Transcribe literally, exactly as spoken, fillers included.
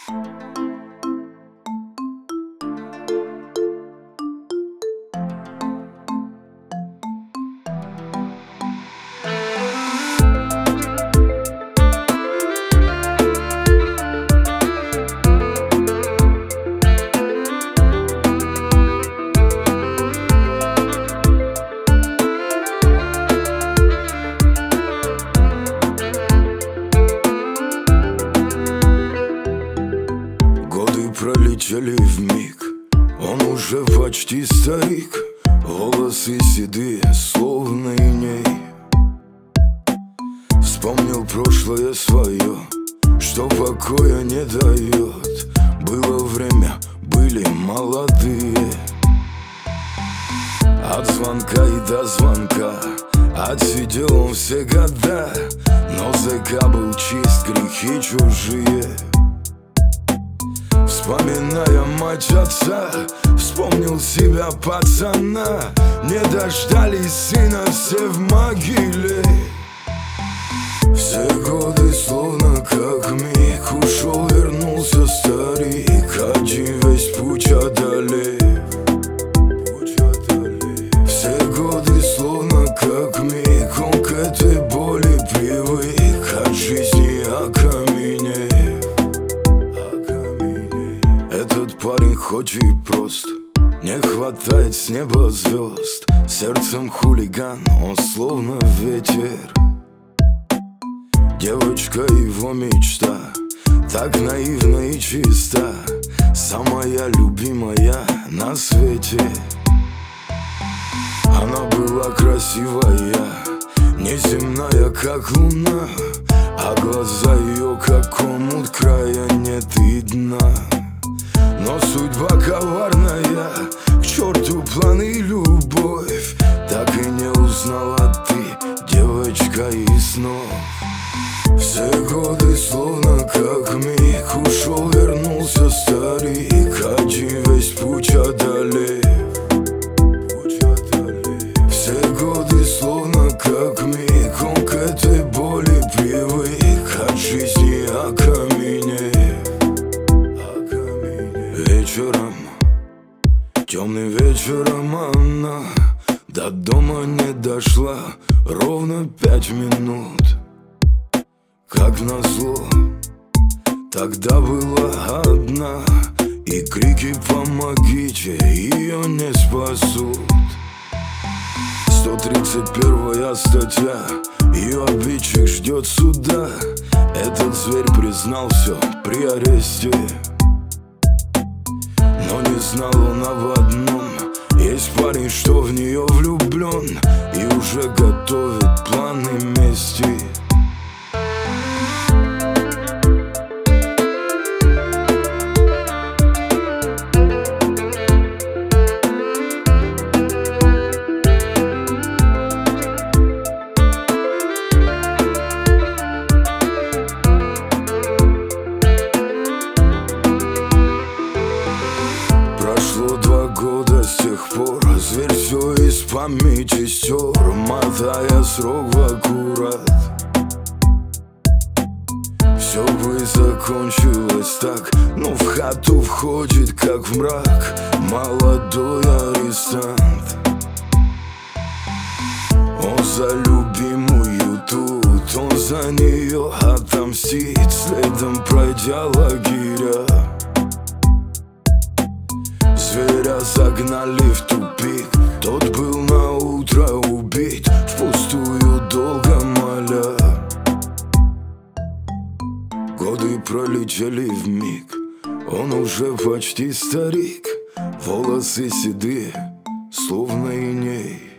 Пролетели вмиг, он уже почти старик, волосы седые, словно иней. Вспомнил прошлое свое, что покоя не дает. Было время, были молодые. От звонка и до звонка отсидел он все года, но зэка был чист, грехи чужие. Вспоминая мать отца, вспомнил себя пацана. Не дождались сына, все в могиле. Все годы словно как миг, ушел, вернулся старик, один весь путь одолев. Все годы словно как миг, он к этой боли привык, от жизни окаменев. Этот парень хоть и прост, не хватает с неба звезд. Сердцем хулиган, он словно ветер. Девочка его мечта, так наивна и чиста, самая любимая на свете. Она была красивая, неземная, как луна, а глаза ее, как омут, края нет и дна. Но судьба коварная, к черту планы и любовь, так и не узнала ты, девочка из снов. Все годы словно как миг, ушел, вернулся старик, один весь путь одолев. Все годы словно как миг, он к этой боли привык, от жизни окаменев. Вечером, темным вечером она до дома не дошла ровно пять минут. Как назло, тогда была одна, и крики «помогите» ее не спасут. Сто тридцать первая статья, ее обидчик ждет суда. Этот зверь признал все при аресте. Но не знал он об одном: есть парень, что в нее влюблен и уже готовит планы мести. Прошло два года с тех пор, зверь все из памяти стер, мотая срок в аккурат. Все бы закончилось так, но в хату входит, как в мрак, молодой арестант. Он за любимую тут, он за нее отомстит, следом пройдя лагеря. Зверя загнали в тупик, тот был на утро убит, впустую долго моля. Годы пролетели вмиг, он уже почти старик, волосы седые, словно иней.